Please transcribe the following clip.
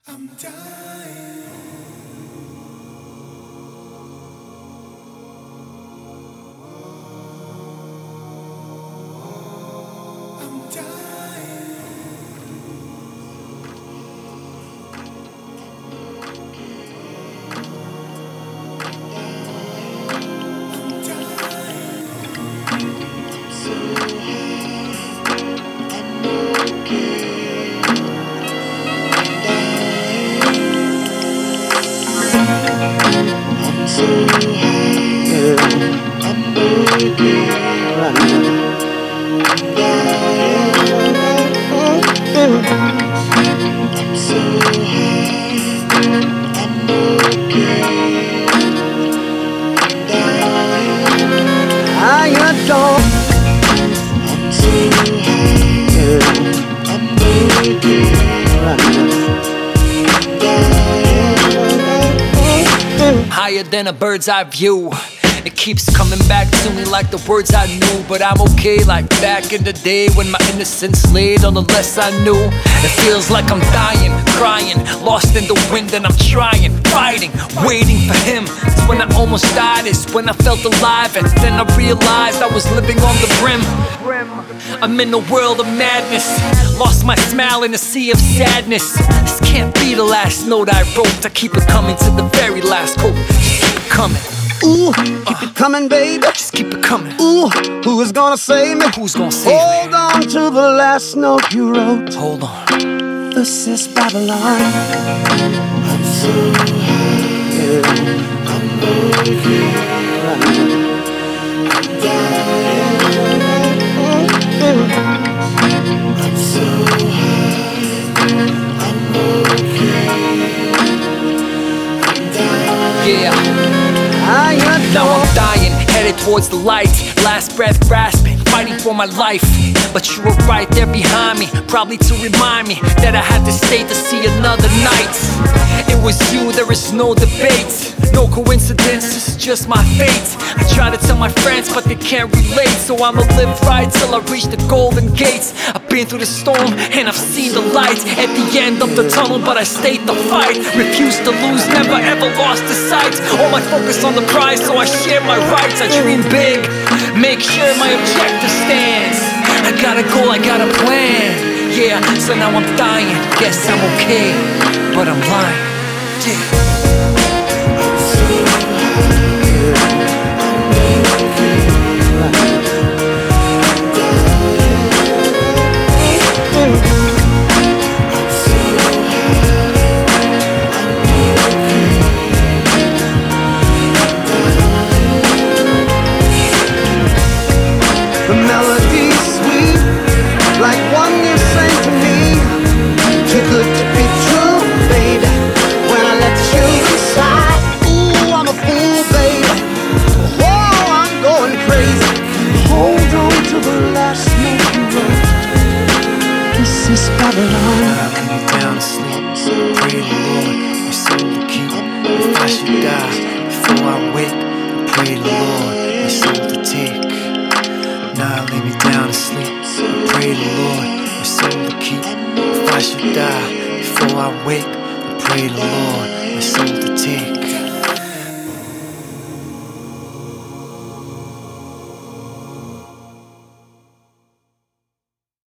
I'm dying. I'm dying. I'm dying. So I'm okay. I'm so high. I'm okay. I'm so high. I'm okay. I adore. I'm so high. I'm okay. Higher than a bird's eye view. It keeps coming back to me like the words I knew. But I'm okay like back in the day when my innocence laid on the less I knew. It feels like I'm dying, crying, lost in the wind, and I'm trying, fighting, waiting for him. It's when I almost died, it's when I felt alive, and then I realized I was living on the brim. I'm in a world of madness, lost my smile in a sea of sadness. This can't be the last note I wrote. I keep it coming to the very last quote. Just keep it coming. Ooh, keep it coming, baby. Just keep it coming. Ooh, who is gonna save me? Who's gonna save me? Hold on to the last note you wrote. Hold on. This is Babylon. I'm so high. I'm okay. I'm dying. I'm so high. I'm okay. I'm dying. Yeah. Now I'm dying, headed towards the light. Last breath grasping, fighting for my life. But you were right there behind me, probably to remind me that I had to stay to see another night. It was you, there is no debate. No coincidence, it's just my fate. I try to tell my friends, but they can't relate. So I'ma live right till I reach the golden gates. I've been through the storm and I've seen the light at the end of the tunnel, but I stayed to fight. Refused to lose, never ever lost the sight. All my focus on the prize, so I share my rights. I dream big, make sure my objective stands. I got a goal, I got a plan. Yeah, so now I'm dying, guess I'm okay, but I'm lying. Yeah. The melody's sweet, like one you sang to me. Too good to be true, baby. When I let you inside, ooh, I'm a fool, baby. Oh, I'm going crazy. Hold on to the last note you wrote. This is Babylon. I lay me down to sleep, pray the Lord, my soul to keep. If I should die before I wake, I pray the Lord, my soul to take. Now I lay me down to sleep, pray the Lord, my soul to keep. If I should die before I wake, I pray the Lord, my soul to take.